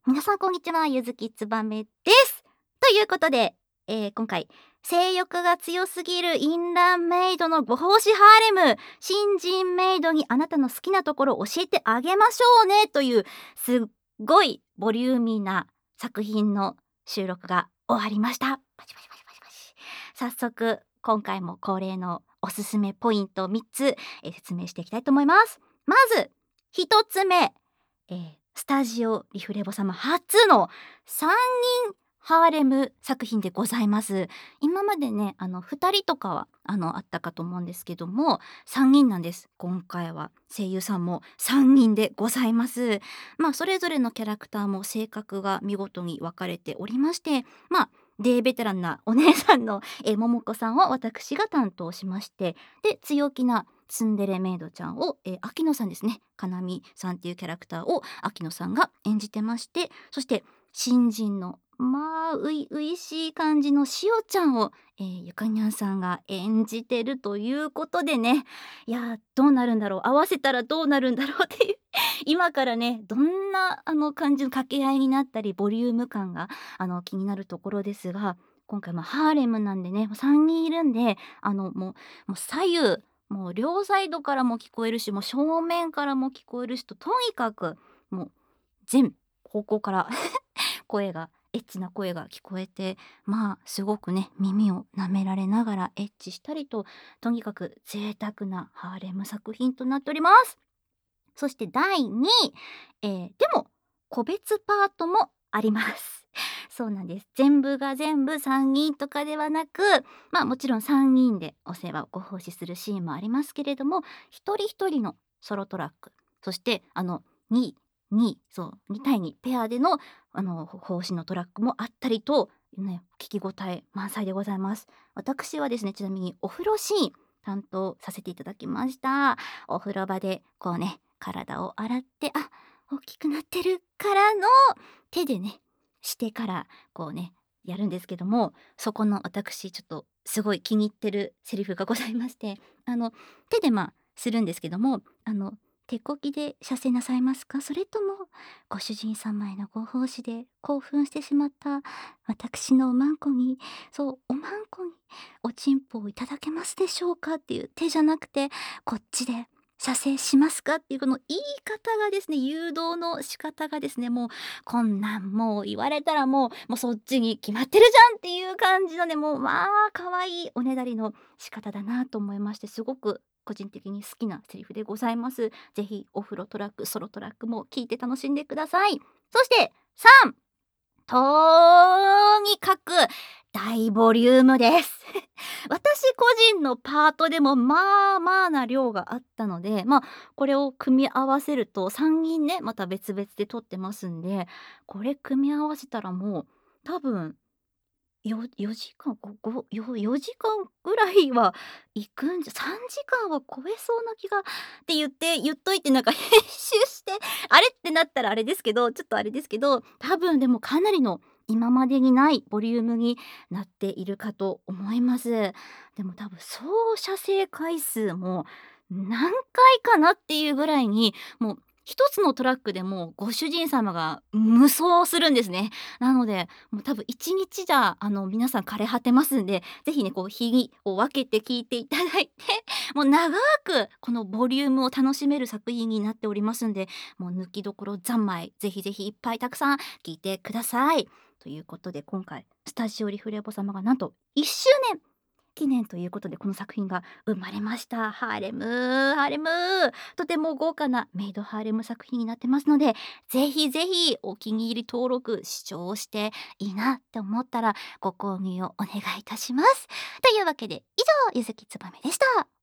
皆さんこんにちは、ゆずきつばめです。ということで、今回性欲が強すぎるインランメイドのご奉仕ハーレム、新人メイドにあなたの好きなところを教えてあげましょうねというすっごいボリューミーな作品の収録が終わりました。パチパチパチパチパチ。早速今回も恒例のおすすめポイント3つ、説明していきたいと思います。まず1つ目、スタジオリフレボ様初の3人ハーレム作品でございます。今までね、2人とかはあったかと思うんですけども、3人なんです。今回は声優さんも3人でございます。それぞれのキャラクターも性格が見事に分かれておりまして、デーベテランなお姉さんの、桃子さんを私が担当しまして、で強気なツンデレメイドちゃんを、秋野さんですね、かなみさんっていうキャラクターを秋野さんが演じてまして、そして新人の初々しい感じのしおちゃんを、ゆかにゃんさんが演じてるということでね、いやどうなるんだろう、合わせたらどうなるんだろうっていう今からねどんな感じの掛け合いになったりボリューム感が気になるところですが、今回ハーレムなんでね3人いるんで、もう左右もう両サイドからも聞こえるし、もう正面からも聞こえるしと、とにかくもう全方向から声がエッチな声が聞こえて、すごくね耳を舐められながらエッチしたりと、とにかく贅沢なハーレム作品となっております。そして第2位、でも個別パートもありますそうなんです。全部が全部3人とかではなく、もちろん3人でお世話をご奉仕するシーンもありますけれども、一人一人のソロトラック、そして2対2ペアでの奉仕のトラックもあったりと、ね、聞き応え満載でございます。私はですね、ちなみにお風呂シーン担当させていただきました。お風呂場でこうね体を洗って、大きくなってるからの手でねしてからこうねやるんですけども、そこの私ちょっとすごい気に入ってるセリフがございまして、手でするんですけども、手こぎで射精なさいますか、それともご主人様へのご奉仕で興奮してしまった私のおまんこに、そうおまんこにおちんぽをいただけますでしょうかっていう、手じゃなくてこっちで射精しますかっていうこの言い方がですね、誘導の仕方がですね、もうこんなんもう言われたらもうそっちに決まってるじゃんっていう感じのね、もう可愛いおねだりの仕方だなと思いまして、すごく個人的に好きなセリフでございます。ぜひお風呂トラック、ソロトラックも聞いて楽しんでください。そして3、とにかく大ボリュームです私個人のパートでもな量があったので、これを組み合わせると3人ねまた別々で撮ってますんで、これ組み合わせたらもう多分4時間4時間ぐらいは行くんじゃ、3時間は超えそうな気がって言っといてなんか編集してあれってなったらあれですけど、ちょっとあれですけど、多分でもかなりの今までにないボリュームになっているかと思います。でも多分総射精回数も何回かなっていうぐらいに、もう一つのトラックでもご主人様が無双するんですね。なのでもう多分1日じゃ皆さん枯れ果てますんで、ぜひねこう日を分けて聞いていただいてもう長くこのボリュームを楽しめる作品になっておりますんで、もう抜きどころ三昧、ぜひぜひいっぱいたくさん聞いてください。ということで今回スタジオリフレボ様がなんと1周年記念ということでこの作品が生まれました。ハーレムとても豪華なメイドハーレム作品になってますので、ぜひぜひお気に入り登録視聴していいなって思ったらご購入をお願いいたします。というわけで以上、ゆずきつばめでした。